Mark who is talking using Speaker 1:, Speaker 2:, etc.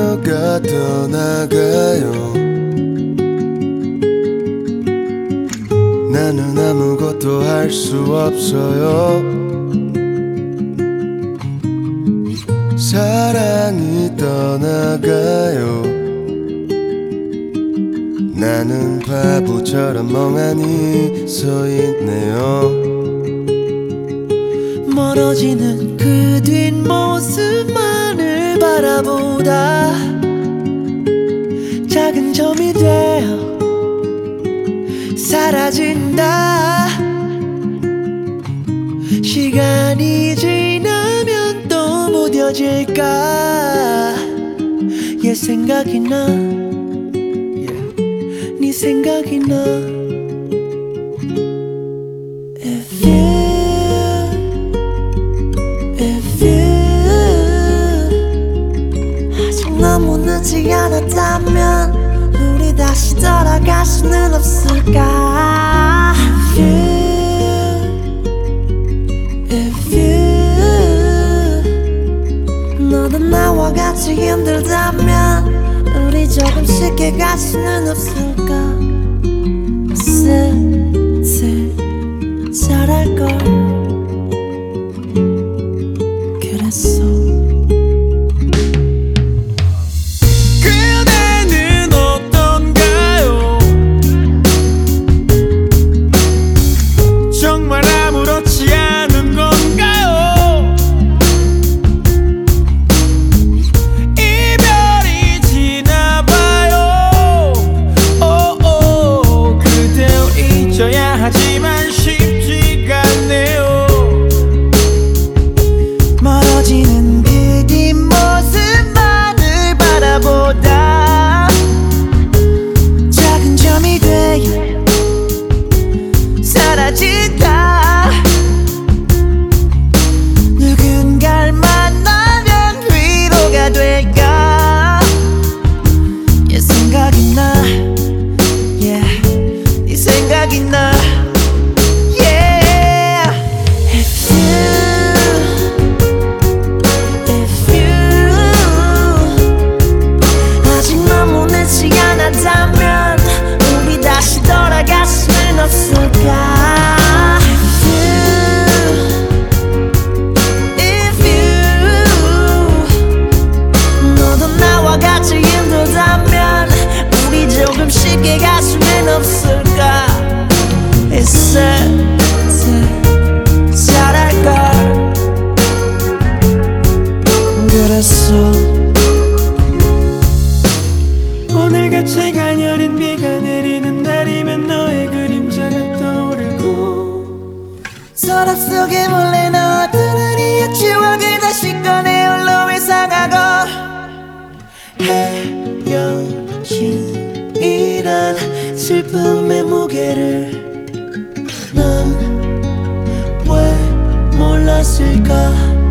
Speaker 1: 누가 떠나가요. 나는 아무것도 할 수 없어요. 사랑이 떠나가요. 나는 바보처럼 멍하니 서 있네요.
Speaker 2: 멀어지는 그 뒷모습만을 바라보다 작은 점이 되어 사라진다. 시간이 지나면 또 무뎌질까. 얘 생각이 나, 네 생각이 나. If you 아직 너무 늦지 않았다면 우리 다시 돌아갈 수는 없을까. If you 너도 나와 같이 힘들다면 우리 조금 쉽게 갈 수는 없을까. 슬슬 잘할걸 그랬어.
Speaker 3: 그대는 어떤가요? 정말 아무렇지 않은 건가요? 이별이 지나봐요. 오오 그댈 잊어야 하지만 쉽지가 않네요.
Speaker 2: 멀어지는 그 뒷모습만을 바라보다 작은 점이 되어 사라진다. 누군가를 만나면 위로가 될까. 얘 생각이 나, 네 생각이 나. 아직 너무 늦지 않았다면 우리 다시 돌아갈 수는 없을까. If you 너도 나와 같이 힘들다면 우리 조금 쉽게 갈 수는 없을까. 있을 잘할걸 그랬어.
Speaker 3: 오늘같이 가녀린 비가 내리는 날이면 너의 그림자가 떠오르고
Speaker 2: 서랍 속에 몰래 넣었던 우리의 추억을 다시 꺼내 홀로 회상하고 헤어짐이란 슬픔의 무게를 난 왜 몰랐을까.